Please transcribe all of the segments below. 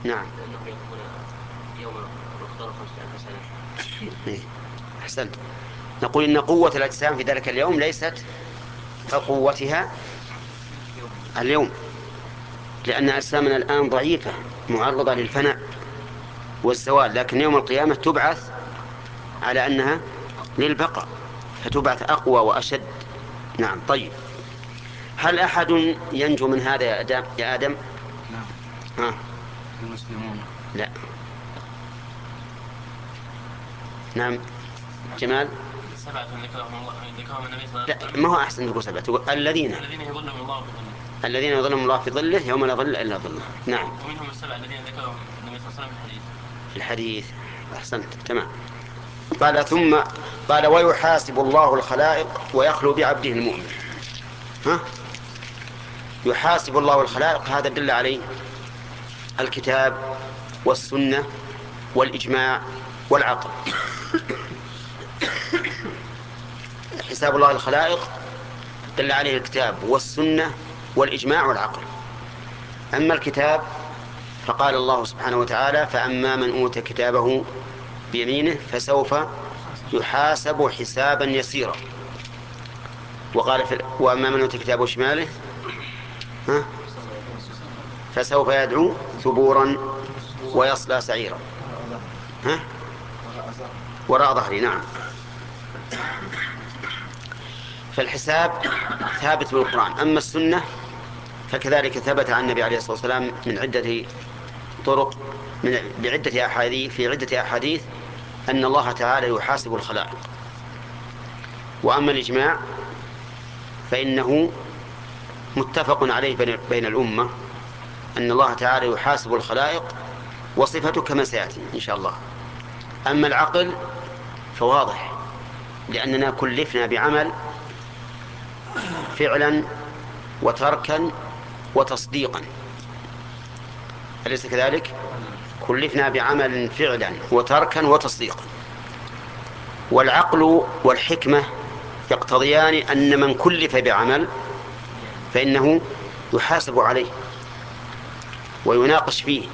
نعم. لأنهم يقومون يوم مقدار 500,000 سنة. إيه. أحسنت. نقول إن قوة الأجسام في ذلك اليوم ليست كقوتها اليوم، لأن أجسامنا الآن ضعيفة معرضة للفناء والزوال، لكن يوم القيامة تبعث على أنها للبقاء، فتبعث أقوى وأشد. نعم. طيب، هل أحد ينجو من هذا يا آدم؟ يا آدم؟ نعم. ها؟ المسلمون. لا. نعم. جمال؟ سبعة ذكرهم النبي صلى الله لا، عليه وسلم. ما هو أحسن تقول سبعة، تقول الذين الذين يظلهم الله في ظله. الذين يظلهم الله في ظله يوم لا ظل إلا ظله. نعم. ومنهم السبعة الذين ذكرهم النبي صلى الله عليه وسلم في الحديث. في الحديث. أحسنت. تمام. قال ثم قال ويحاسب الله الخلائق ويخلو بعبده المؤمن. ها؟ يحاسب الله الخلائق، هذا دل عليه الكتاب والسنة والإجماع والعقل. حساب الله الخلائق دل عليه الكتاب والسنة والإجماع والعقل. أما الكتاب فقال الله سبحانه وتعالى فأما من أوتي كتابه بيمينه فسوف يحاسب حسابا يسيرا. وقال وأما من أوتي كتابه شماله ها؟ فسوف يدعو ثبورا ويصلى سعيرا. ها؟ وراء ظهري. نعم. فالحساب ثابت بالقرآن. أما السنة فكذلك ثبت عن النبي عليه الصلاة والسلام من عدة طرق، بعدة أحاديث، في عدة أحاديث أن الله تعالى يحاسب الخلائق. وأما الإجماع فإنه متفق عليه بين الأمة أن الله تعالى يحاسب الخلائق، وصفته كما سيأتي إن شاء الله. أما العقل فواضح، لأننا كلفنا بعمل فعلا وتركا وتصديقا، أليس كذلك؟ كلفنا بعمل فعلا وتركا وتصديقا. والعقل والحكمة يقتضيان أن من كلف بعمل فإنه يحاسب عليه ويناقش فيه.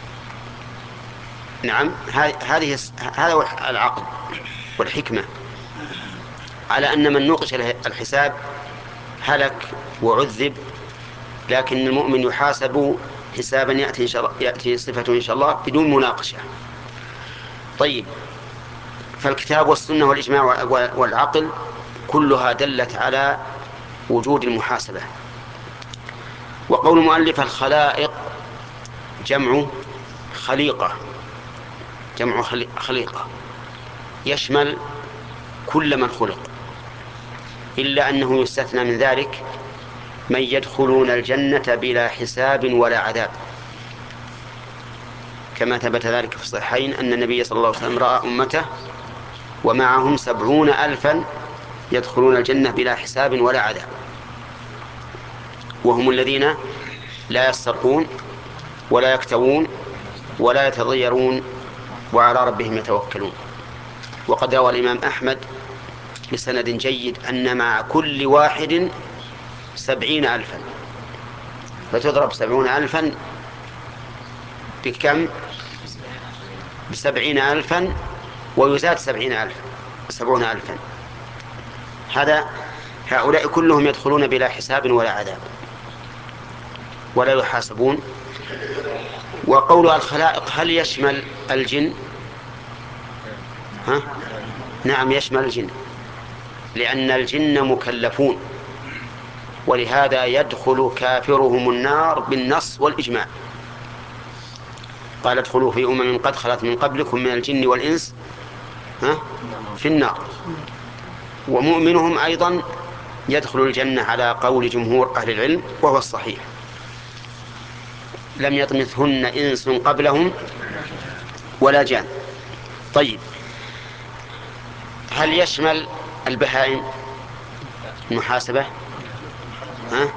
نعم. هذا هو العقل والحكمة، على أن من نوقش الحساب هلك وعذب، لكن المؤمن يحاسب حسابا يأتي, إن شاء الله يأتي صفته إن شاء الله بدون مناقشة. طيب، فالكتاب والسنة والإجماع والعقل كلها دلت على وجود المحاسبة. وقول المؤلف الخلائق جمع خليقة، جمع خليقة يشمل كل من خلق، إلا أنه يستثنى من ذلك من يدخلون الجنة بلا حساب ولا عذاب، كما ثبت ذلك في الصحيحين أن النبي صلى الله عليه وسلم رأى أمته ومعهم 70,000 يدخلون الجنة بلا حساب ولا عذاب، وهم الذين لا يسترقون ولا يكتوون ولا يتضيرون وعلى ربهم يتوكلون. وقد روى الإمام أحمد بسند جيد أن مع كل واحد 70,000، فتضرب 70,000 بكم؟ ب70,000 ويزاد 70,000، 70,000. هؤلاء كلهم يدخلون بلا حساب ولا عذاب ولا يحاسبون. وقول الخلائق هل يشمل الجن؟ ها؟ نعم، يشمل الجن، لأن الجن مكلفون، ولهذا يدخل كافرهم النار بالنص والإجماع. قال ادخلوا في قد خلت من قبلكم من الجن والإنس في النار. ومؤمنهم أيضا يدخل الجنة على قول جمهور أهل العلم، وهو الصحيح، لم يطمثهن إنس قبلهم ولا جان. طيب، هل يشمل البهائم المحاسبة؟ ها؟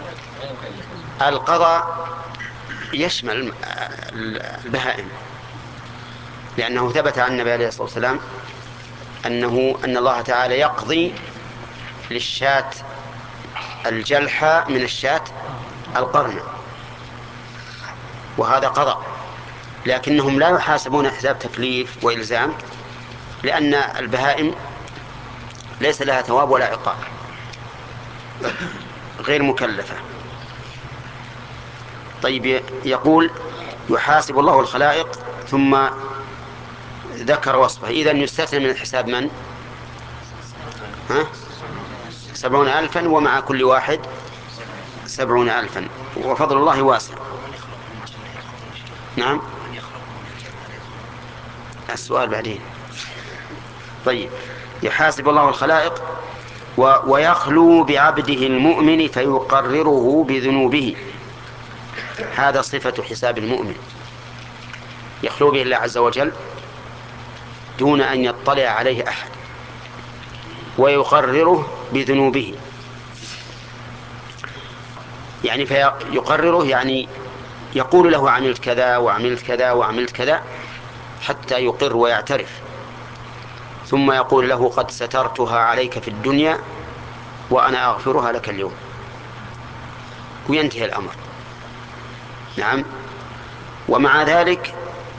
القضاء يشمل البهائم، لأنه ثبت عن النبي عليه الصلاة والسلام أن الله تعالى يقضي للشاة الجلحة من الشاة القرنة، وهذا قضاء. لكنهم لا يحاسبون حساب تكليف وإلزام، لأن البهائم ليس لها ثواب ولا عقاب، غير مكلفة. طيب، يقول يحاسب الله الخلائق، ثم ذكر وصفه. إذن يستثنى من الحساب من؟ 70,000، ومع كل واحد 70,000، وفضل الله واسع. نعم، السؤال بعدين. طيب، يحاسب الله الخلائق ويخلو بعبده المؤمن فيقرره بذنوبه. هذا صفة حساب المؤمن، يخلو به الله عز وجل دون أن يطلع عليه أحد، ويقرره بذنوبه. يعني فيقرره، يعني يقول له عملت كذا وعملت كذا وعملت كذا، حتى يقر ويعترف، ثم يقول له قد سترتها عليك في الدنيا وأنا أغفرها لك اليوم، وينتهي الأمر. نعم. ومع ذلك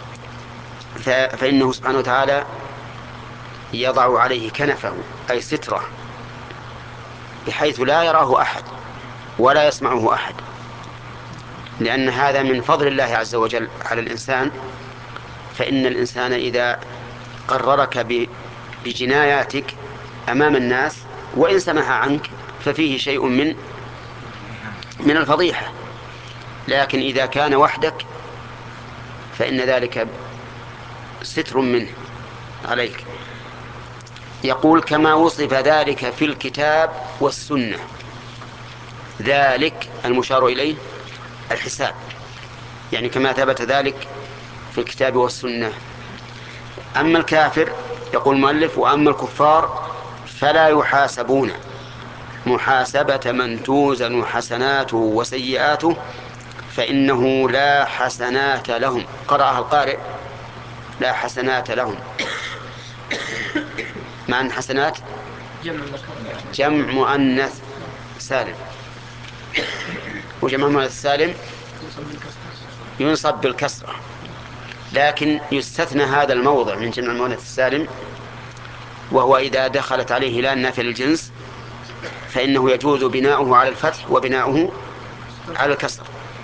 فإنه سبحانه وتعالى يضع عليه كنفه، أي ستره، بحيث لا يراه أحد ولا يسمعه أحد، لأن هذا من فضل الله عز وجل على الإنسان. فإن الإنسان إذا قررك بجناياتك أمام الناس وإن سمح عنك ففيه شيء من الفضيحة، لكن إذا كان وحدك فإن ذلك ستر منه عليك. يقول كما وصف ذلك في الكتاب والسنة. ذلك المشار إليه الحساب، يعني كما ثبت ذلك في الكتاب والسنة. أما الكافر، يقول المؤلف، وأما الكفار فلا يحاسبون محاسبة من توزن حسناته وسيئاته، فإنه لا حسنات لهم. قرأها القارئ لا حسنات لهم. معنى حسنات جمع مؤنث سالم، وجمع مؤنث سالم ينصب بالكسرة، لكن يستثنى هذا الموضع من جمع المؤنث السالم، وهو إذا دخلت عليه لا النافية للجنس فإنه يجوز بناؤه على الفتح وبناؤه على الكسر،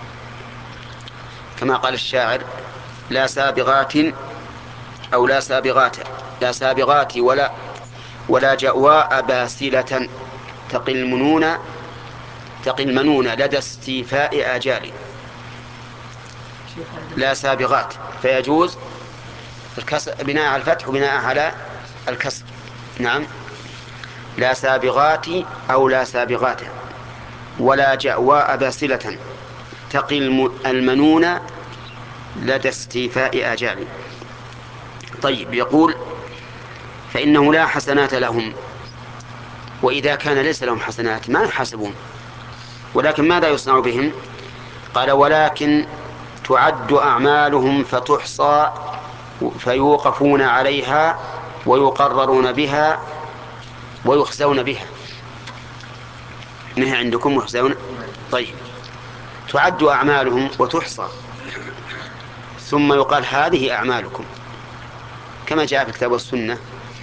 كما قال الشاعر لا سابغات أو لا سابغات، لا سابغات ولا جأواء باسلة تقي المنون لدى استيفاء آجال. لا سابغات فيجوز بناء على الفتح وبناء على الكسر. نعم، لا سابغات أو لا سابغات ولا جأواء باسلة تقي المنون لدى استيفاء آجال. طيب، يقول فإنه لا حسنات لهم، وإذا كان ليس لهم حسنات ما يحاسبون، ولكن ماذا يصنع بهم؟ قال ولكن تعد أعمالهم فتحصى فيوقفون عليها ويقررون بها ويخزون بها. نهي عندكم يخزون. طيب، تعد أعمالهم وتحصى، ثم يقال هذه أعمالكم كما جاء في الكتاب والسنة،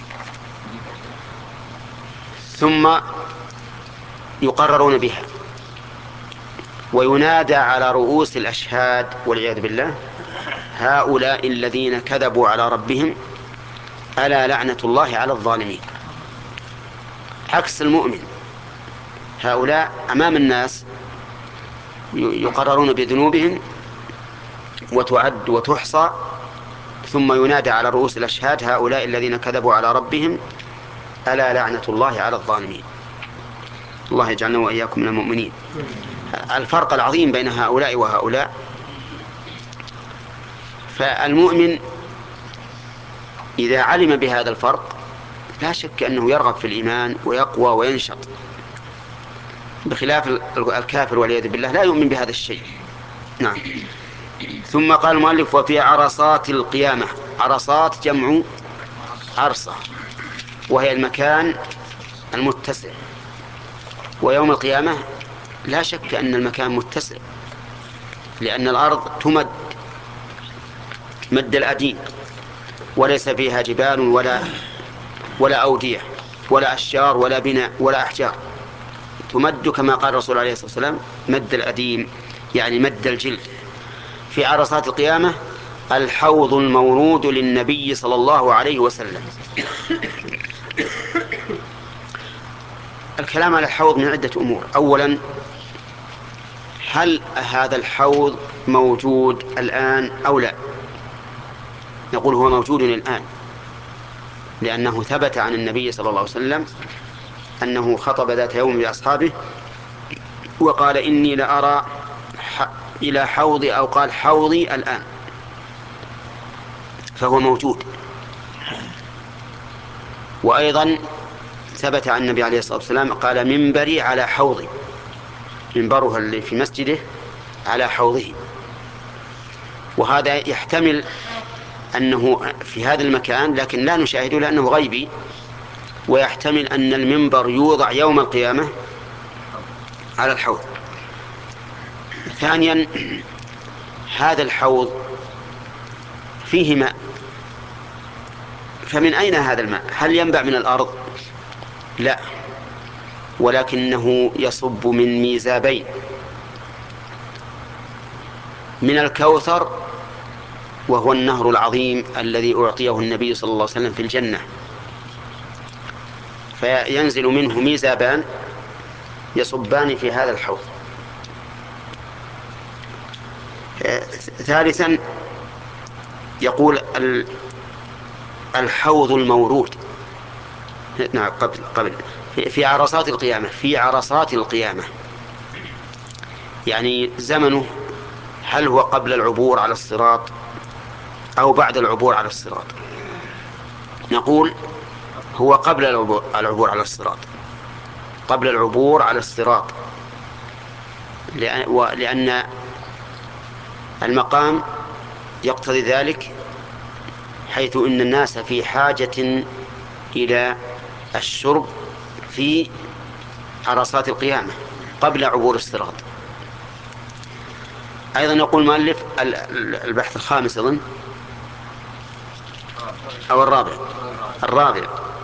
ثم يقررون بها وينادى على رؤوس الأشهاد والعياذ بالله هؤلاء الذين كذبوا على ربهم ألا لعنة الله على الظالمين. عكس المؤمن، هؤلاء أمام الناس يقررون بذنوبهم وتعد وتحصى، ثم ينادى على رؤوس الأشهاد هؤلاء الذين كذبوا على ربهم ألا لعنة الله على الظالمين. الله يجعلنا وإياكم من المؤمنين. الفرق العظيم بين هؤلاء وهؤلاء، فالمؤمن إذا علم بهذا الفرق لا شك أنه يرغب في الإيمان ويقوى وينشط، بخلاف الكافر والعياذ بالله لا يؤمن بهذا الشيء. نعم. ثم قال المؤلف وفي عرصات القيامة. عرصات جمع عرصة، وهي المكان المتسع، ويوم القيامة لا شك أن المكان متسع، لأن الأرض تمد مد الأديم، وليس فيها جبال ولا أودية ولا أشجار ولا بناء ولا أحجار، تمد كما قال الرسول عليه الصلاة والسلام مد الأديم، يعني مد الجلد. في عرصات القيامة الحوض المورود للنبي صلى الله عليه وسلم. الكلام على الحوض من عدة أمور. أولا، هل هذا الحوض موجود الآن أو لا؟ نقول هو موجود الآن، لأنه ثبت عن النبي صلى الله عليه وسلم أنه خطب ذات يوم بأصحابه وقال إني لأرى إلى حوضي، أو قال حوضي الآن، فهو موجود. وأيضا ثبت عن النبي عليه الصلاة والسلام قال منبري على حوضي، منبرها اللي في مسجده على حوضه. وهذا يحتمل أنه في هذا المكان لكن لا نشاهده لأنه غيبي، ويحتمل أن المنبر يوضع يوم القيامة على الحوض. ثانيا، هذا الحوض فيه ماء، فمن أين هذا الماء؟ هل ينبع من الأرض؟ لا، ولكنه يصب من ميزابين، من الكوثر وهو النهر العظيم الذي أعطيه النبي صلى الله عليه وسلم في الجنة، فينزل منه ميزابان يصبان في هذا الحوض. ثالثا، يقول الحوض المورود، نعم قبل في عرصات القيامة، في عرصات القيامة، يعني زمنه هل هو قبل العبور على الصراط أو بعد العبور على الصراط؟ نقول هو قبل العبور على الصراط، قبل العبور على الصراط، لأن المقام يقتضي ذلك، حيث إن الناس في حاجة إلى الشرب في عرصات القيامة قبل عبور الصراط. أيضا يقول المؤلف البحث الخامس أظن أو الرابع،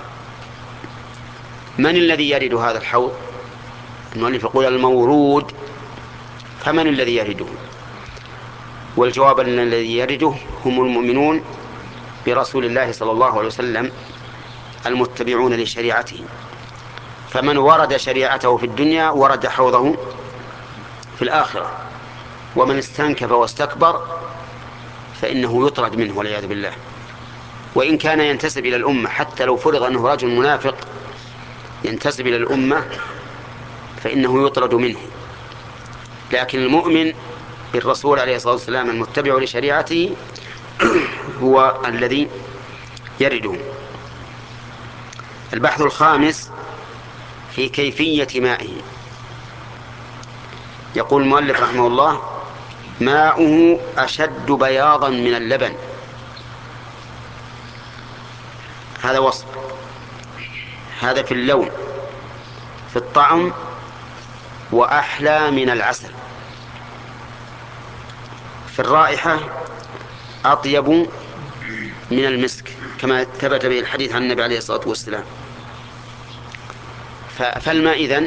من الذي يرد هذا الحوض؟ المؤلف يقول المورود، فمن الذي يرده؟ والجواب أن الذي يرده هم المؤمنون برسول الله صلى الله عليه وسلم المتبعون لشريعته، فمن ورد شريعته في الدنيا ورد حوضه في الآخرة، ومن استنكف واستكبر فإنه يطرد منه والعياذ بالله. وإن كان ينتسب إلى الأمة، حتى لو فرض أنه رجل منافق ينتسب إلى الأمة فإنه يطرد منه، لكن المؤمن بالرسول عليه الصلاة والسلام المتبع لشريعته هو الذي يرده. البحث الخامس في كيفية مائه. يقول المؤلف رحمه الله ماؤه أشد بياضا من اللبن، هذا وصف، هذا في اللون، في الطعم، وأحلى من العسل، في الرائحة أطيب من المسك، كما ثبت به الحديث عن النبي عليه الصلاة والسلام. فالماء إذن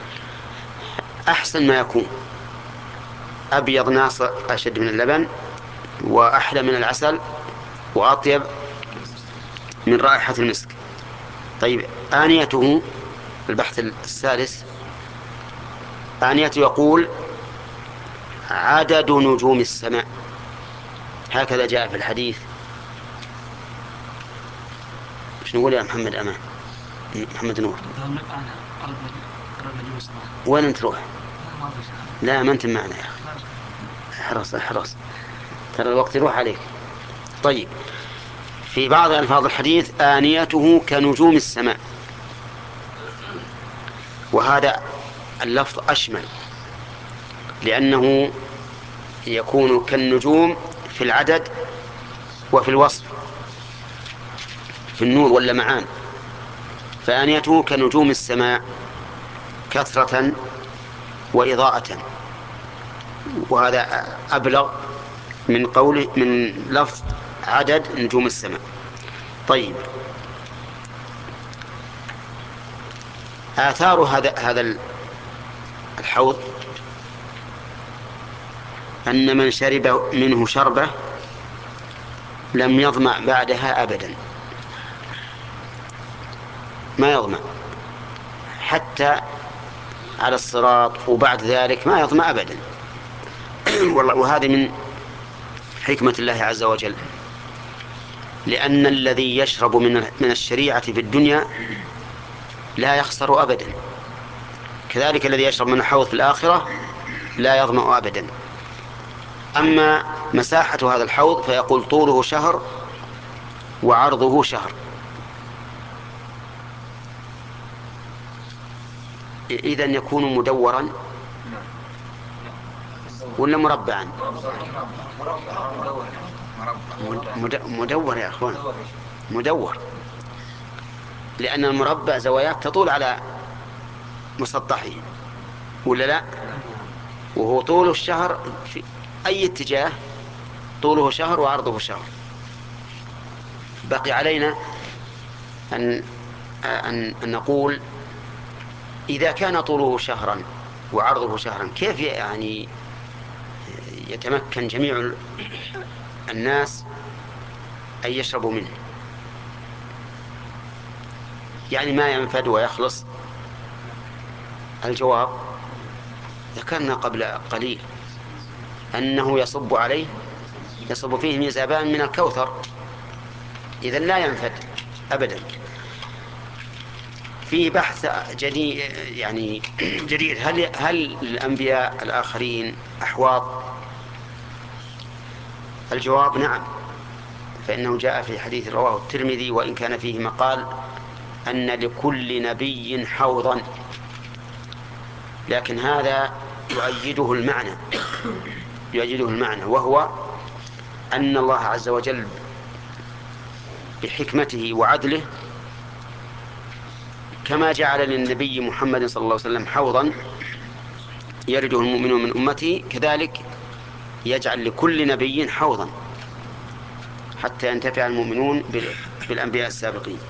أحسن ما يكون، أبيض ناصع أشد من اللبن، وأحلى من العسل، وأطيب من رائحة المسك. طيب آنيته، البحث الثالث، آنيته يقول عدد نجوم السماء، هكذا جاء في الحديث. ايش نقول يا محمد أمان؟ محمد نور، وين انت تروح؟ لا ما انت معنا يا اخي، احرص ترى الوقت يروح عليك. طيب، في بعض ألفاظ الحديث آنيته كنجوم السماء، وهذا اللفظ أشمل، لأنه يكون كالنجوم في العدد وفي الوصف، في النور واللمعان. فآنيته كنجوم السماء كثرة وإضاءة، وهذا أبلغ من قوله من لفظ عدد نجوم السماء. طيب، آثار هذا الحوض أن من شرب منه شربة لم يظمأ بعدها أبدا، ما يظمأ حتى على الصراط، وبعد ذلك ما يظمأ أبدا. وهذه من حكمة الله عز وجل، لأن الذي يشرب من الشريعة في الدنيا لا يخسر أبدا، كذلك الذي يشرب من الحوض في الآخرة لا يظمأ أبدا. أما مساحة هذا الحوض فيقول طوله شهر وعرضه شهر. إذن يكون مدورا ولا مربعا؟ مدور يا أخوان، مدور، لأن المربع زوايات تطول على مسطحه ولا لا؟ وهو طول الشهر في أي اتجاه طوله شهر وعرضه شهر. بقي علينا أن نقول إذا كان طوله شهرا وعرضه شهرا كيف يعني يتمكن جميع الناس أن يشربوا منه؟ يعني ما ينفد ويخلص. الجواب ذكرنا قبل قليل أنه يصب فيه ميزابان من الكوثر، إذن لا ينفد أبدا. فيه بحث جديد يعني جديد، هل الأنبياء الآخرين أحواض؟ الجواب نعم، فإنه جاء في حديث رواه الترمذي وإن كان فيه مقال أن لكل نبي حوضا، لكن هذا يؤيده المعنى، وهو أن الله عز وجل بحكمته وعدله كما جعل للنبي محمد صلى الله عليه وسلم حوضا يرده المؤمنون من أمته، كذلك يجعل لكل نبي حوضا حتى ينتفع المؤمنون بالأنبياء السابقين.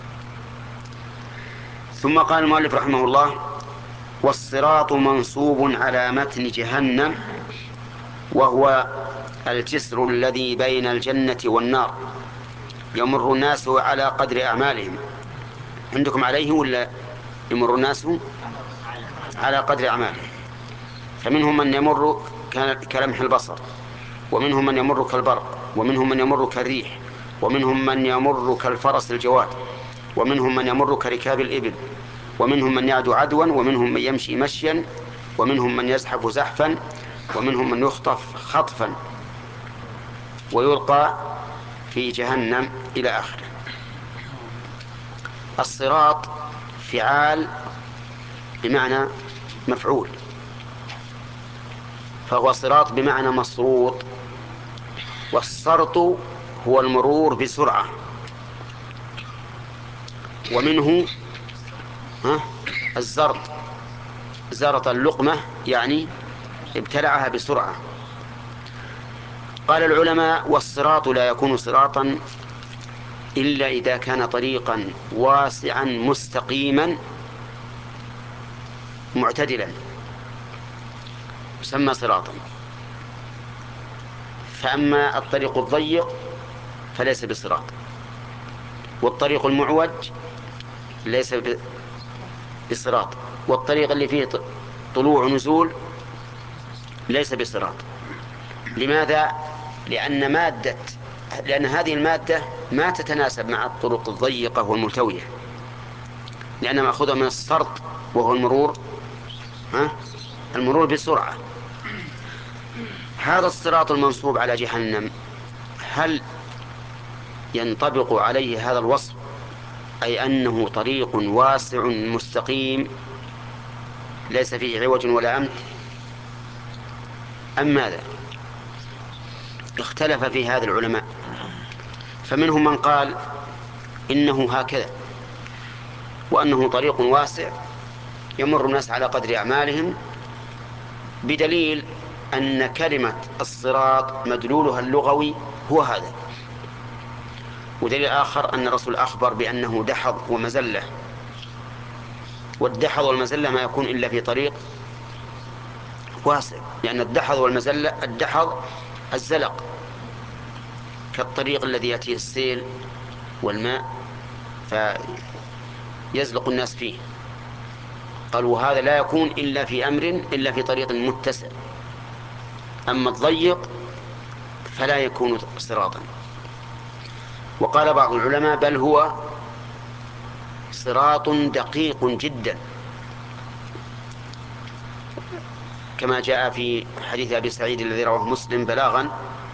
ثم قال المؤلف رحمه الله: والصراط منصوب على متن جهنم، وهو الجسر الذي بين الجنة والنار، يمر الناس على قدر أعمالهم. عندكم عليه ولا يمر الناس على قدر أعمالهم؟ فمنهم من يمر كلمح البصر، ومنهم من يمر كالبرق، ومنهم من يمر كالريح، ومنهم من يمر كالفرس الجواد، ومنهم من يمر كركاب الإبل، ومنهم من يعدو عدوا، ومنهم من يمشي مشيا، ومنهم من يزحف زحفا، ومنهم من يخطف خطفا ويلقى في جهنم إلى آخره. الصراط فعال بمعنى مفعول، فهو صراط بمعنى مصروط. والسرط هو المرور بسرعة، ومنه الزرط، زرط اللقمة يعني ابتلعها بسرعة. قال العلماء: والصراط لا يكون صراطا إلا إذا كان طريقا واسعا مستقيما معتدلا يسمى صراطا. فأما الطريق الضيق فليس بصراط، والطريق المعوج ليس بصراط، والطريق اللي فيه طلوع ونزول ليس بصراط. لماذا؟ لأن هذه المادة ما تتناسب مع الطرق الضيقة والملتوية، لأنها مأخوذة من السرط وهو المرور بسرعة. هذا الصراط المنصوب على جهنم هل ينطبق عليه هذا الوصف، أي أنه طريق واسع مستقيم ليس فيه عوج ولا أمت، أم ماذا؟ اختلف في هذا العلماء، فمنهم من قال إنه هكذا، وأنه طريق واسع يمر الناس على قدر أعمالهم، بدليل أن كلمة الصراط مدلولها اللغوي هو هذا. ودليل آخر أن الرسول أخبر بأنه دحض ومزلة، والدحض والمزلة ما يكون إلا في طريق واسع، لأن الدحض والمزلة، الدحض الزلق كالطريق الذي يأتيه السيل والماء فيزلق الناس فيه. قالوا هذا لا يكون إلا في طريق متسع، أما الضيق فلا يكون صراطا. وقال بعض العلماء بل هو صراط دقيق جدا، كما جاء في حديث أبي سعيد الذي رواه مسلم بلاغا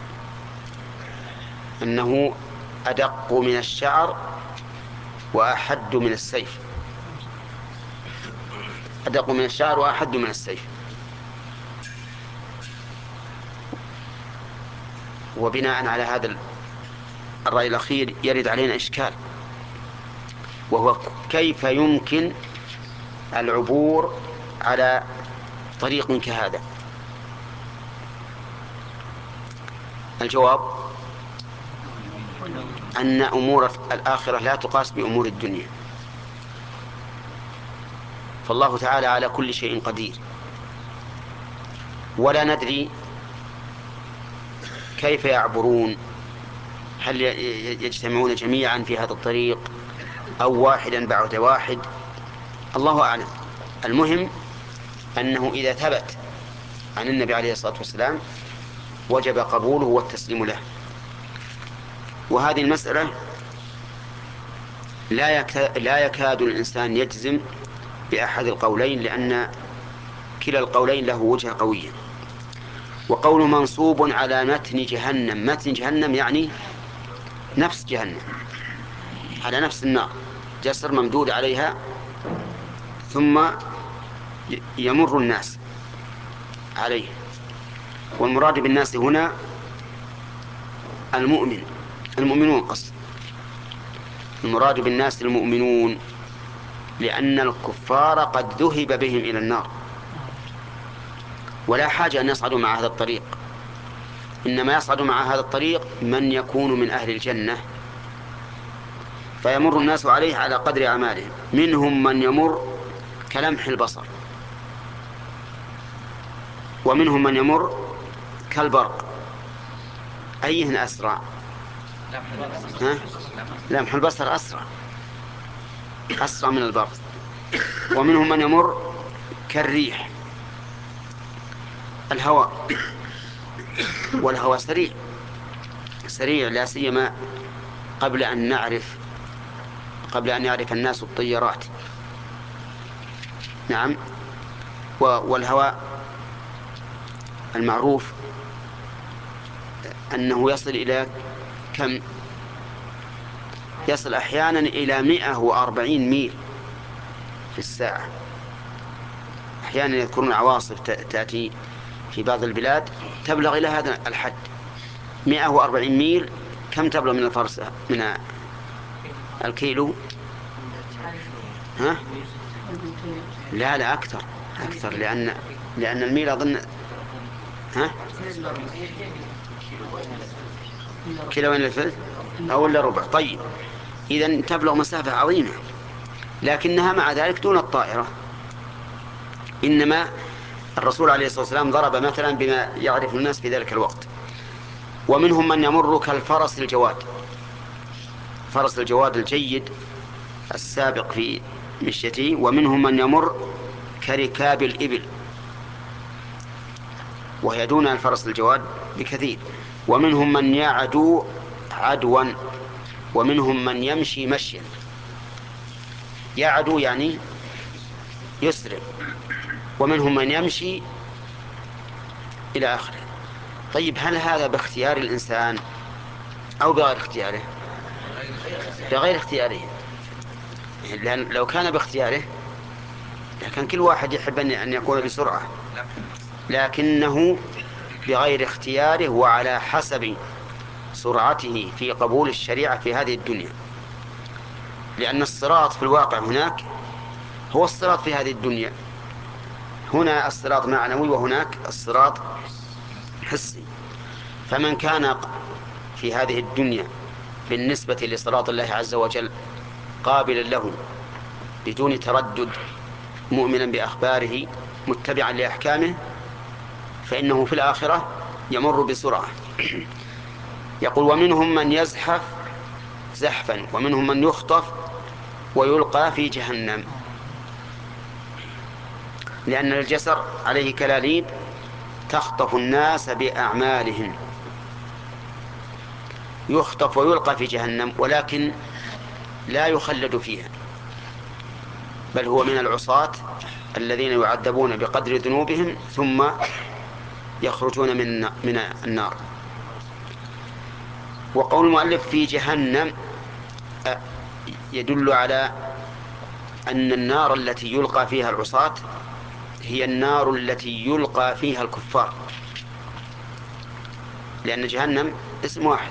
أنه أدق من الشعر وأحد من السيف. أدق من الشعر وأحد من السيف. وبناء على هذا الرأي الأخير يرد علينا إشكال، وهو كيف يمكن العبور على طريق كهذا؟ الجواب أن أمور الآخرة لا تقاس بأمور الدنيا، فالله تعالى على كل شيء قدير، ولا ندري كيف يعبرون، هل يجتمعون جميعا في هذا الطريق أو واحدا بعد واحد، الله أعلم. المهم أنه إذا ثبت عن النبي عليه الصلاة والسلام وجب قبوله والتسليم له. وهذه المسألة لا يكاد الإنسان يجزم بأحد القولين، لأن كلا القولين له وجهة قوية. وقول منصوب على متن جهنم، متن جهنم يعني نفس جهنم، على نفس النار، جسر ممدود عليها، ثم يمر الناس عليه. والمراد بالناس هنا المؤمنون قصد، المراد بالناس المؤمنون، لأن الكفار قد ذهب بهم إلى النار، ولا حاجة أن يصعدوا مع هذا الطريق، إنما يصعد مع هذا الطريق من يكون من أهل الجنة، فيمر الناس عليه على قدر أعمالهم. منهم من يمر كلمح البصر، ومنهم من يمر كالبرق. أيهن أسرع؟ لمح البصر أسرع من البرق. ومنهم من يمر كالريح، الهواء، والهواء سريع لا سيما قبل أن يعرف الناس الطيارات. نعم. والهواء المعروف أنه يصل إلى كم؟ يصل أحيانا إلى 140 ميل في الساعة. أحيانا يذكرون عواصف تأتي في بعض البلاد تبلغ إلى هذا الحد، 140 ميل. كم تبلغ من الفرسخ من الكيلو؟ ها؟ لا أكثر، لأن الميل أظن كيلوين للثلث أو إلا ربع. طيب، إذن تبلغ مسافة عظيمة، لكنها مع ذلك دون الطائرة. إنما الرسول عليه الصلاة والسلام ضرب مثلا بما يعرف الناس في ذلك الوقت. ومنهم من يمر كالفرس الجواد، فرس الجواد الجيد السابق في مشيته. ومنهم من يمر كركاب الإبل، وهي دون الفرس الجواد بكثير. ومنهم من يعدو عدوا، ومنهم من يمشي مشيا. يعدو يعني يسرع، ومنهم من يمشي إلى آخره. طيب، هل هذا باختيار الإنسان أو بغير اختياره؟ بغير اختياره، لأن لو كان باختياره لكن كل واحد يحب أن يكون بسرعة، لكنه بغير اختياره وعلى حسب سرعته في قبول الشريعة في هذه الدنيا. لأن الصراط في الواقع هناك هو الصراط في هذه الدنيا، هنا الصراط معنوي وهناك الصراط حسي. فمن كان في هذه الدنيا بالنسبة لصراط الله عز وجل قابلا له بدون تردد، مؤمنا بأخباره، متبعا لأحكامه، فإنه في الآخرة يمر بسرعة. يقول: ومنهم من يزحف زحفا ومنهم من يخطف ويلقى في جهنم. لأن الجسر عليه كلاليب تخطف الناس بأعمالهم، يخطف ويلقى في جهنم، ولكن لا يخلد فيها، بل هو من العصاة الذين يعذبون بقدر ذنوبهم ثم يخرجون من النار. وقول المؤلف في جهنم يدل على أن النار التي يلقى فيها العصاة هي النار التي يلقى فيها الكفار، لأن جهنم اسم واحد،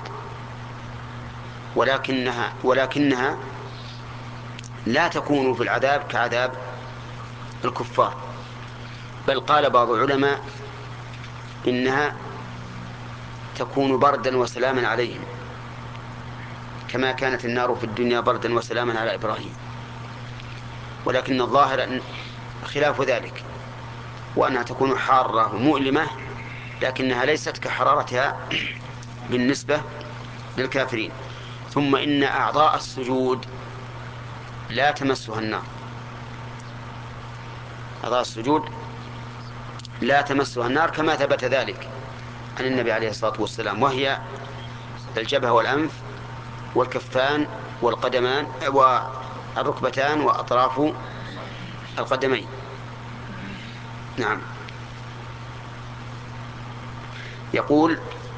ولكنها لا تكون في العذاب كعذاب الكفار، بل قال بعض العلماء إنها تكون بردا وسلاما عليهم، كما كانت النار في الدنيا بردا وسلاما على إبراهيم. ولكن الظاهر خلاف ذلك، وأنها تكون حارة ومؤلمة، لكنها ليست كحرارتها بالنسبة للكافرين. ثم إن أعضاء السجود لا تمسها النار، أعضاء السجود لا تمسها النار كما ثبت ذلك عن النبي عليه الصلاة والسلام، وهي الجبهة والأنف والكفان والقدمان والركبتان وأطراف القدمين. نعم. يقول: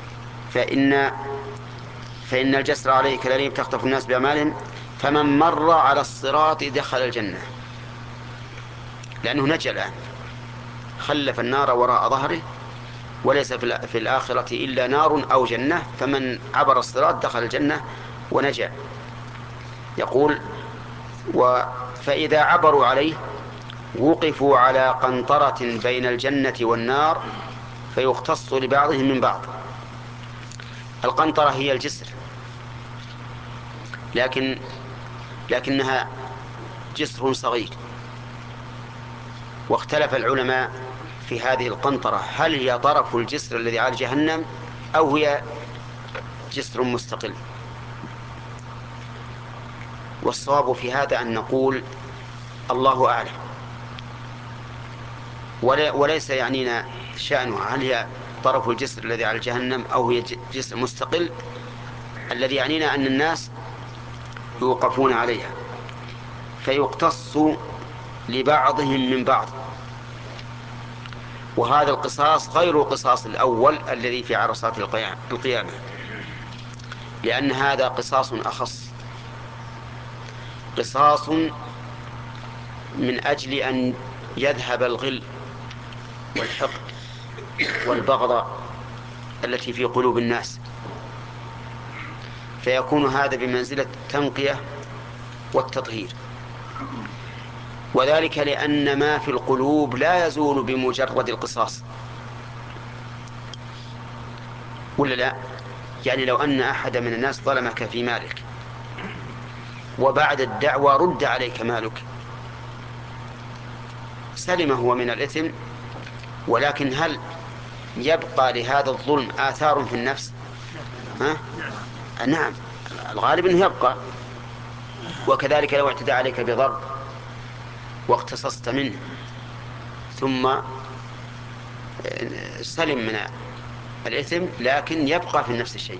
فإن الجسر عليه كلاليب تخطف الناس بأعمالهم، فمن مر على الصراط دخل الجنة، لأنه نجا الآن، خلف النار وراء ظهره، وليس في الآخرة إلا نار أو جنة، فمن عبر الصراط دخل الجنة ونجا. يقول: فإذا عبروا عليه وقفوا على قنطرة بين الجنة والنار فيختص لبعضهم من بعض. القنطرة هي الجسر، لكنها جسر صغير، واختلف العلماء في هذه القنطرة، هل هي طرف الجسر الذي على جهنم أو هي جسر مستقل. والصواب في هذا أن نقول الله أعلم، وليس يعنينا شأنها هل هي طرف الجسر الذي على جهنم أو هي جسر مستقل. الذي يعنينا أن الناس يوقفون عليها فيقتص لبعضهم من بعض، وهذا القصاص غير القصاص الأول الذي في عرصات القيامة، لأن هذا قصاص أخص، قصاص من أجل أن يذهب الغل والحقد والبغض التي في قلوب الناس، فيكون هذا بمنزلة التنقية والتطهير. وذلك لأن ما في القلوب لا يزول بمجرد القصاص، ولا لا؟ يعني لو أن أحد من الناس ظلمك في مالك وبعد الدعوة رد عليك مالك، سلم هو من الإثم، ولكن هل يبقى لهذا الظلم آثار في النفس؟ ها؟ نعم، الغالب أنه يبقى. وكذلك لو اعتدى عليك بضرب واقتصصت منه ثم سلم من الإثم، لكن يبقى في النفس الشيء.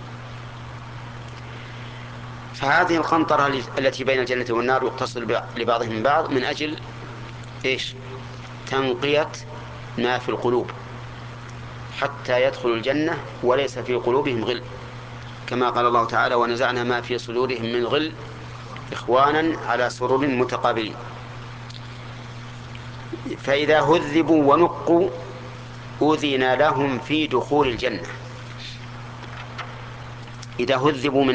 فهذه القنطرة التي بين الجنة والنار يقتص لبعضهم من بعض من أجل إيش؟ تنقية ما في القلوب حتى يدخلوا الجنة وليس في قلوبهم غل، كما قال الله تعالى: ونزعنا ما في صدورهم من غل إخوانا على سرر متقابلين. فإذا هذبوا ونقوا أذن لهم في دخول الجنة. إذا هذبوا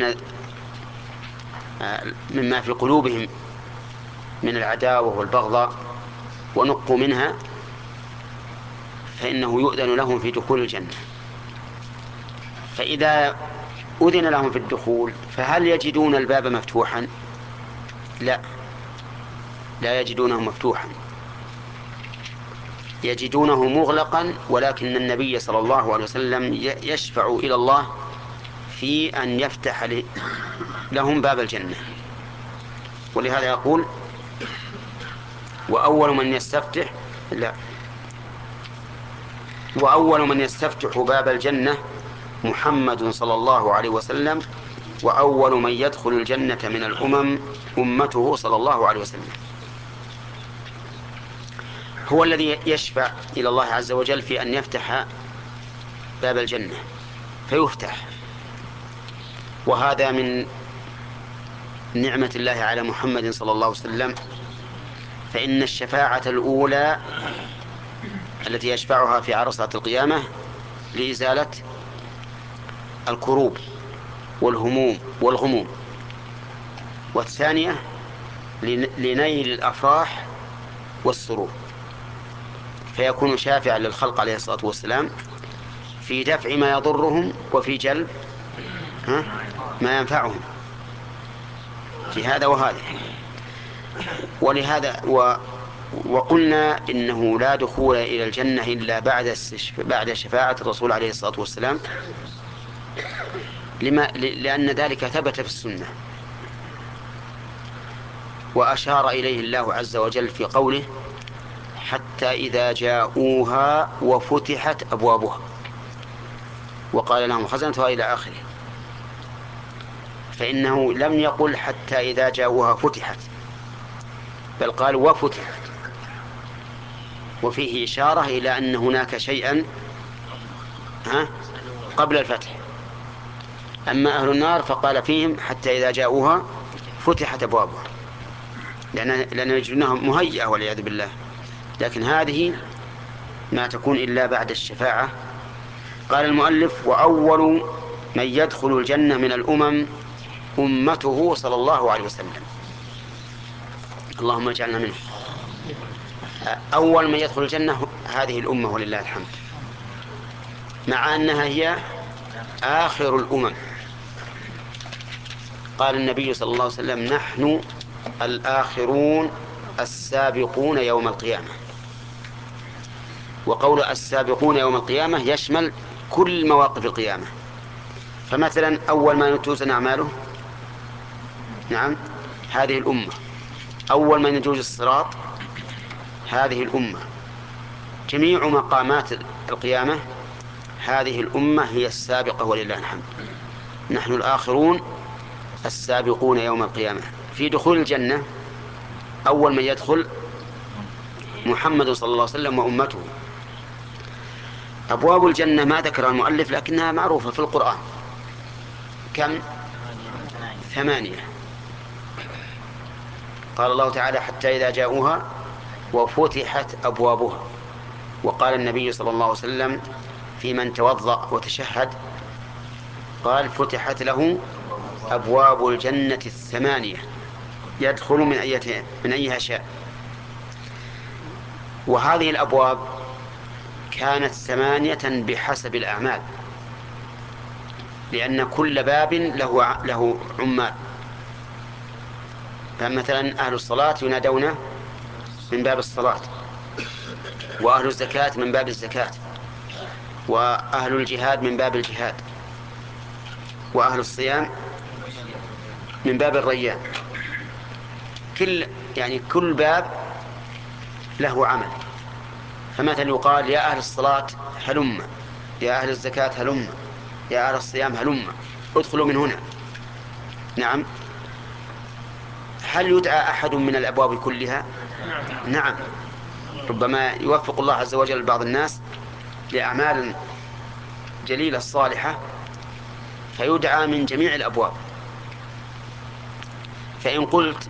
مما في قلوبهم من العداوة والبغضاء ونقوا منها فإنه يؤذن لهم في دخول الجنة. فإذا أذن لهم في الدخول فهل يجدون الباب مفتوحا؟ لا، لا يجدونه مفتوحا، يجدونه مغلقا، ولكن النبي صلى الله عليه وسلم يشفع إلى الله في أن يفتح لهم باب الجنة. ولهذا يقول وأول من يستفتح لا وأول من يستفتح باب الجنة محمد صلى الله عليه وسلم، وأول من يدخل الجنة من الأمم أمته صلى الله عليه وسلم. هو الذي يشفع إلى الله عز وجل في أن يفتح باب الجنة فيفتح. وهذا من نعمة الله على محمد صلى الله عليه وسلم، فإن الشفاعة الأولى التي يشفعها في عرصات القيامة لإزالة الكروب والهموم والغموم، والثانية لنيل الأفراح والسرور، فيكون شافعا للخلق عليه الصلاة والسلام في دفع ما يضرهم وفي جلب ما ينفعهم في هذا وهذا. ولهذا وقلنا إنه لا دخول إلى الجنة إلا بعد شفاعة الرسول عليه الصلاة والسلام، لأن ذلك ثبت في السنة، وأشار إليه الله عز وجل في قوله حتى إذا جاءوها وفتحت أبوابها وقال لهم خزنتها إلى آخره. فإنه لم يقل حتى إذا جاءوها فتحت، بل قال وفتحت، وفيه إشارة إلى أن هناك شيئا قبل الفتح. أما أهل النار فقال فيهم حتى إذا جاءوها فتحت أبوابها، لأن يجدونها مهيئة والعياذ بالله. لكن هذه ما تكون إلا بعد الشفاعة. قال المؤلف وأول من يدخل الجنة من الأمم أمته صلى الله عليه وسلم، اللهم اجعلنا منه. أول من يدخل الجنة هذه الأمة ولله الحمد، مع أنها هي آخر الأمم. قال النبي صلى الله عليه وسلم نحن الآخرون السابقون يوم القيامة. وقول السابقون يوم القيامة يشمل كل مواقف القيامة. فمثلا أول ما توزن أعماله نعم هذه الأمة، أول من يجوز الصراط هذه الأمة، جميع مقامات القيامة هذه الأمة هي السابقة ولله الحمد. نحن الآخرون السابقون يوم القيامة. في دخول الجنة أول من يدخل محمد صلى الله عليه وسلم وأمته. أبواب الجنة ما ذكر المؤلف لكنها معروفة في القرآن، كم؟ 8. قال الله تعالى حتى إذا جاءوها وفتحت أبوابها. وقال النبي صلى الله عليه وسلم في من توضأ وتشهد قال فتحت له أبواب الجنة 8 يدخل من أيها شاء. وهذه الأبواب كانت 8 بحسب الأعمال، لأن كل باب له عمال. فمثلا أهل الصلاة ينادون من باب الصلاة، وأهل الزكاة من باب الزكاة، وأهل الجهاد من باب الجهاد، وأهل الصيام من باب الريان. كل باب له عمل. فمثلا يقال يا أهل الصلاة هلم، يا أهل الزكاة هلم، يا أهل الصيام هلم، ادخلوا من هنا. نعم. هل يدعى أحد من الأبواب كلها؟ نعم. ربما يوفق الله عز وجل بعض الناس لأعمال جليلة الصالحة فيدعى من جميع الأبواب. فإن قلت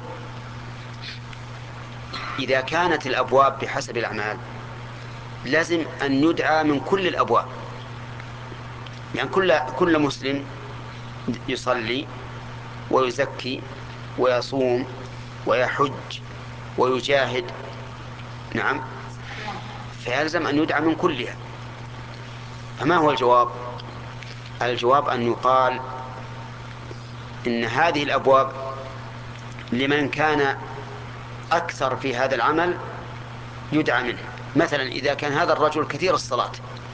إذا كانت الأبواب بحسب الأعمال لازم أن يدعى من كل الأبواب، يعني كل مسلم يصلي ويزكي ويصوم ويحج ويجاهد نعم، فيلزم أن يدعى من كلها. فما هو الجواب؟ الجواب أن يقال إن هذه الأبواب لمن كان أكثر في هذا العمل يدعى منه. مثلا إذا كان هذا الرجل كثير الصلاة،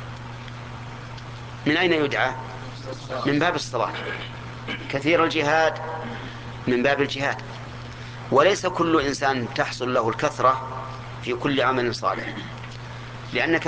من أين يدعى؟ من باب الصلاة. كثير الجهاد، من باب الجهاد. وليس كل إنسان تحصل له الكثرة في كل عمل صالح، لأنك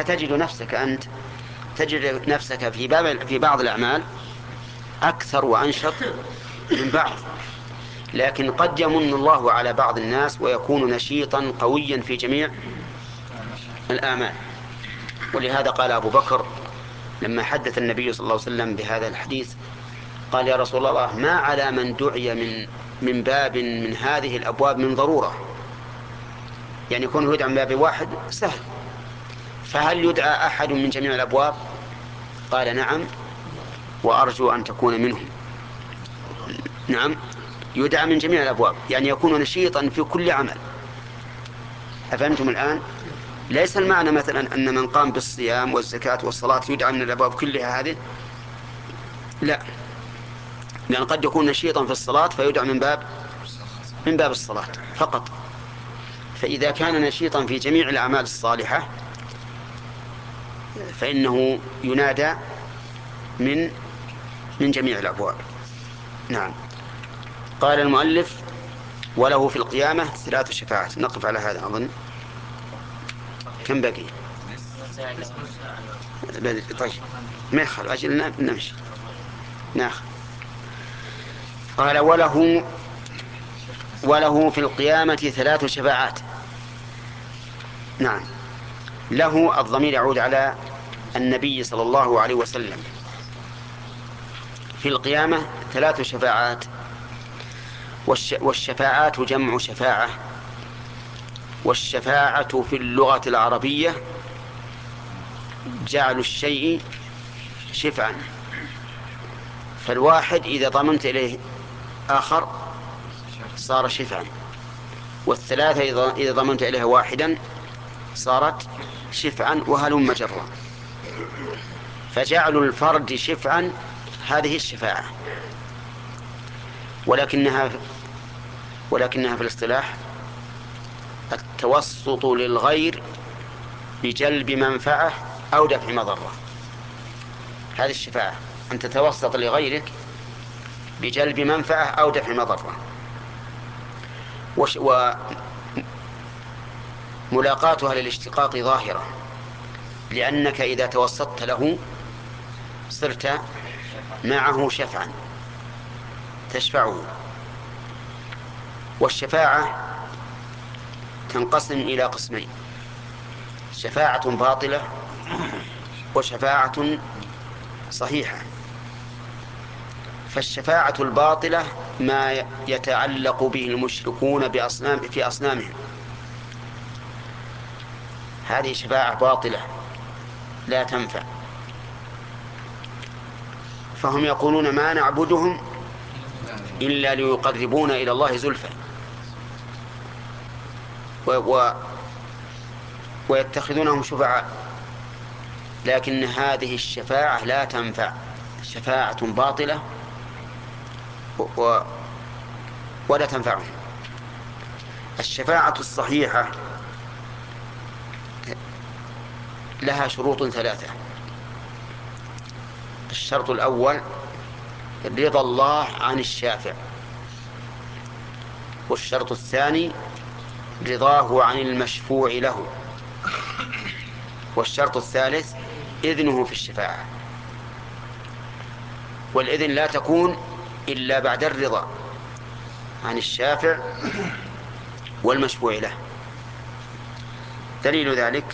تجد نفسك في بعض الأعمال أكثر وأنشط من بعض، لكن قد يمن الله على بعض الناس ويكون نشيطا قويا في جميع الأعمال. ولهذا قال أبو بكر لما حدث النبي صلى الله عليه وسلم بهذا الحديث، قال: يا رسول الله، ما على من دعي من باب من هذه الأبواب من ضرورة، يعني يكون يدعى من باب واحد سهل، فهل يدعى أحد من جميع الأبواب؟ قال: نعم، وأرجو أن تكون منهم. نعم، يدعى من جميع الأبواب، يعني يكون نشيطا في كل عمل. أفهمتم الآن؟ ليس المعنى مثلا أن من قام بالصيام والزكاة والصلاة يدعى من الأبواب كلها هذه، لا، لأن قد يكون نشيطا في الصلاة فيدعى من باب الصلاة فقط. فإذا كان نشيطا في جميع الأعمال الصالحة فإنه ينادى من جميع الأبواب. نعم. قال المؤلف: وله في القيامة 3 شفاعات. نقف على هذا أظن. كم بقي؟ طيب ما يخل أجل نمشي ناخذ. قال: وله في القيامة 3 شفاعات. نعم، له الضمير يعود على النبي صلى الله عليه وسلم. في القيامة 3 شفاعات. والشفاعات جمع شفاعة. والشفاعة في اللغة العربية جعل الشيء شفعا، فالواحد إذا ضمنت إليه آخر صار شفعا، والثلاثة إذا ضمنت إليها واحدا صارت شفعا، وهلم جرا. فجعل الفرد شفعا هذه الشفاعة، ولكنها في الاصطلاح التوسط للغير بجلب منفعة أو دفع مضرة. هذه الشفاعة أن تتوسط لغيرك بجلب منفعة أو دفع مضرة. وملاقاتها للاشتقاق ظاهرة، لأنك إذا توسطت له صرت معه شفعا تشفعه. والشفاعة تنقسم إلى قسمين: شفاعة باطلة وشفاعة صحيحة. فالشفاعة الباطلة ما يتعلق به المشركون في أصنامهم، هذه شفاعة باطلة لا تنفع. فهم يقولون: ما نعبدهم إلا ليقربونا إلى الله زلفى، ويتخذونهم شفعاء، لكن هذه الشفاعة لا تنفع، شفاعة باطلة ولا تنفعهم. الشفاعة الصحيحة لها شروط 3. الشرط الأول رضا الله عن الشافع، والشرط الثاني رضاه عن المشفوع له، والشرط الثالث إذنه في الشفاعة. والإذن لا تكون إلا بعد الرضا عن الشافع والمشفوع له. دليل ذلك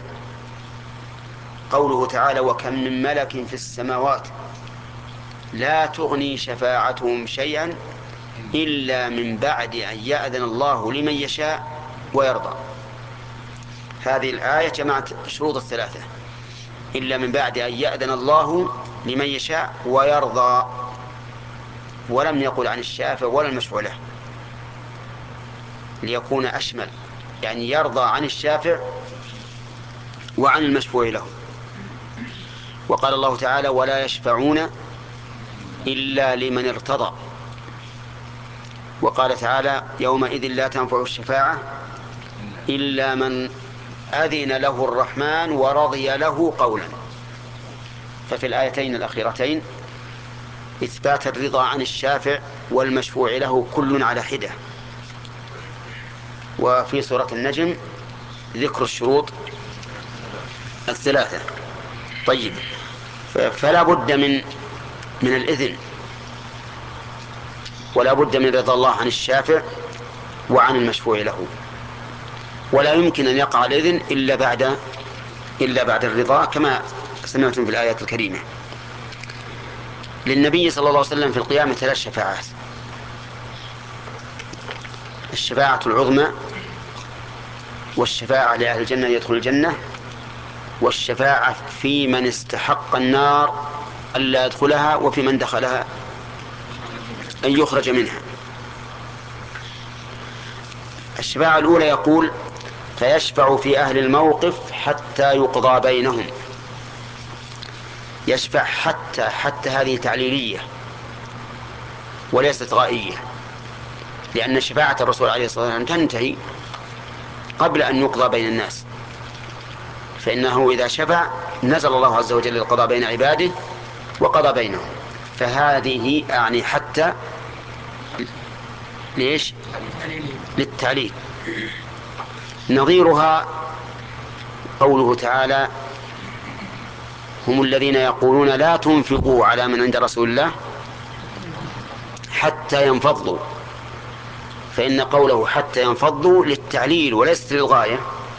قوله تعالى: وكم من ملك في السماوات لا تغني شفاعتهم شيئا إلا من بعد أن يأذن الله لمن يشاء ويرضى. هذه الآية جمعت شروط 3: إلا من بعد أن يأذن الله لمن يشاء ويرضى، ولم يقل عن الشافع ولا المشفوع له ليكون أشمل، يعني يرضى عن الشافع وعن المشفوع له. وقال الله تعالى: ولا يشفعون إلا لمن ارتضى. وقال تعالى يومئذ لا تنفع الشفاعة إلا من أذن له الرحمن ورضي له قولا. ففي الآيتين الأخيرتين إثبات الرضا عن الشافع والمشفوع له كل على حدة. وفي سورة النجم ذكر الشروط الثلاثة. طيب، فلا بد من الإذن، ولا بد من رضا الله عن الشافع وعن المشفوع له، ولا يمكن أن يقع الإذن إلا بعد الرضا، كما سمعتم في الآيات الكريمة. للنبي صلى الله عليه وسلم في القيامة 3 شفاعات: الشفاعة العظمى، والشفاعة لأهل الجنة يدخل الجنة، والشفاعة في من استحق النار ألا يدخلها، وفي من دخلها أن يخرج منها. الشفاعة الأولى يقول: فيشفع في أهل الموقف حتى يقضى بينهم. يشفع حتى هذه تعليلية وليست غائية، لأن شفاعة الرسول عليه الصلاة والسلام تنتهي قبل أن يقضى بين الناس، فإنه إذا شفع نزل الله عز وجل القضاء بين عباده وقضى بينهم. فهذه أعني حتى ليش؟ للتعليل. نظيرها قوله تعالى: هم الذين يقولون لا تنفقوا على من عند رسول الله حتى ينفضوا. فإن قوله حتى ينفضوا للتعليل وليست للغاية،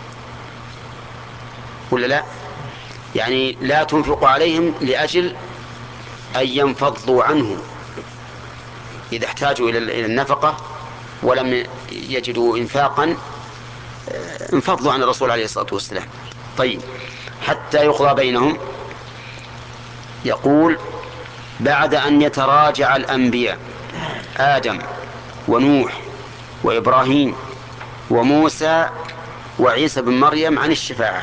ولا لا؟ يعني لا تنفقوا عليهم لأجل أن ينفضوا عنه إذا احتاجوا إلى النفقة ولم يجدوا إنفاقا انفضوا عن الرسول عليه الصلاة والسلام. طيب، حتى يقضى بينهم. يقول: بعد أن يتراجع الأنبياء آدم ونوح وإبراهيم وموسى وعيسى بن مريم عن الشفاعة.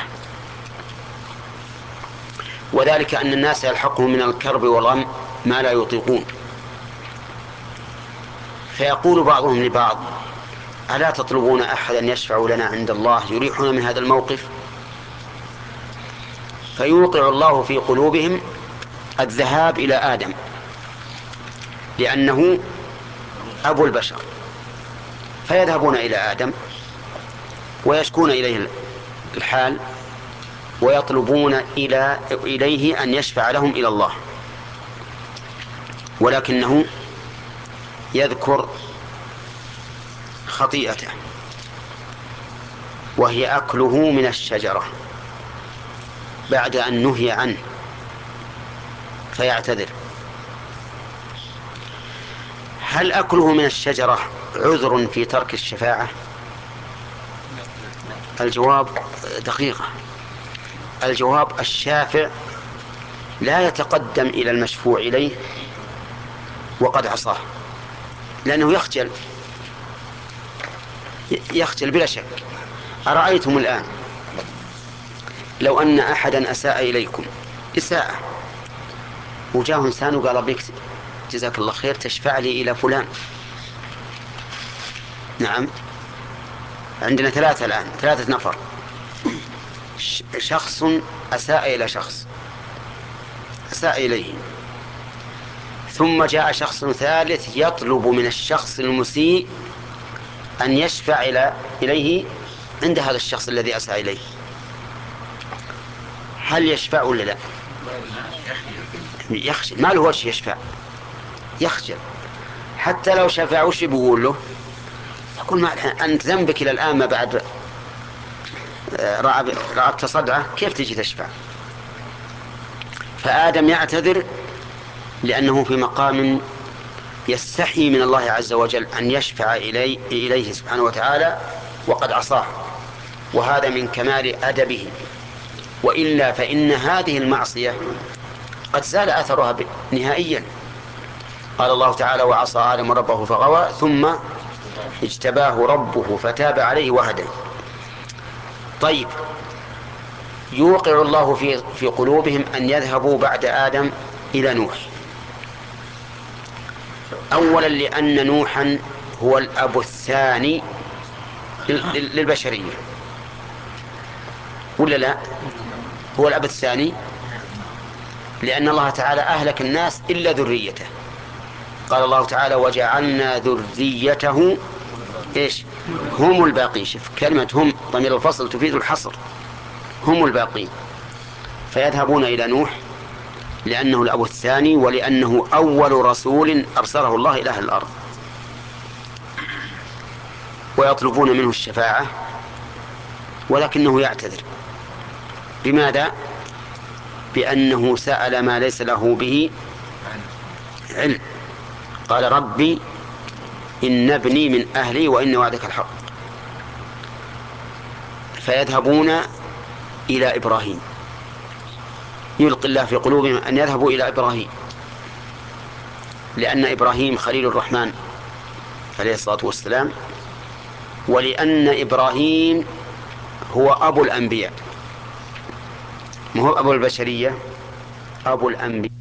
وذلك أن الناس يلحقهم من الكرب والغم ما لا يطيقون، فيقول بعضهم لبعض: ألا تطلبون أحدا يشفع لنا عند الله يريحنا من هذا الموقف؟ فيوقع الله في قلوبهم الذهاب إلى آدم، لأنه أبو البشر، فيذهبون إلى آدم ويشكون إليه الحال ويطلبون إليه أن يشفع لهم إلى الله. ولكنه يذكر خطيئته، وهي أكله من الشجرة بعد أن نهي عنه، فيعتذر. هل أكله من الشجرة عذر في ترك الشفاعة؟ الجواب دقيقة. الجواب: الشافع لا يتقدم إلى المشفوع إليه وقد عصاه، لأنه يخجل بلا شك. أرأيتم الآن لو أن أحدا أساء إليكم إساءة، وجاء إنسان وقال: بك جزاك الله خير تشفع لي إلى فلان. نعم، عندنا 3 الآن، 3 نفر، شخص أساء إلى شخص، أساء إليه، ثم جاء شخص ثالث يطلب من الشخص المسيء أن يشفع إليه عند هذا الشخص الذي أساء إليه. هل يشفع ولا لا؟ يخجل، ما له وجه يشفع، يخجل. حتى لو شفع وش بيقول له؟ يقول: ما أنت ذنبك إلى الآن ما بعد رعبت صدعه، كيف تجي تشفع؟ فآدم يعتذر لأنه في مقام يستحي من الله عز وجل أن يشفع إليه سبحانه وتعالى وقد عصاه، وهذا من كمال أدبه. وإلا فإن هذه المعصية قد زال أثرها نهائيا. قال الله تعالى: وعصى آدم ربه فغوى ثم اجتباه ربه فتاب عليه وهدى. طيب، يوقع الله في قلوبهم أن يذهبوا بعد آدم إلى نوح، أولا لأن نوحا هو الأب الثاني للبشرية، ولا لا؟ هو الأب الثاني، لأن الله تعالى أهلك الناس إلا ذريته. قال الله تعالى وجعلنا ذريته إيش؟ هم الباقين. شوف كلمة هم ضمير الفصل تفيد الحصر، هم الباقين. فيذهبون إلى نوح لأنه الأب الثاني، ولأنه أول رسول أرسله الله إلى أهل الأرض، ويطلبون منه الشفاعة، ولكنه يعتذر. بماذا؟ بأنه سأل ما ليس له به علم. قال ربي إن ابني من أهلي وإن وعدك الحق. فيذهبون إلى إبراهيم، يلقي الله في قلوبهم أن يذهبوا إلى إبراهيم، لأن إبراهيم خليل الرحمن عليه الصلاة والسلام، ولأن إبراهيم هو أبو الأنبياء، ما هو أبو البشرية، أبو الأنبياء.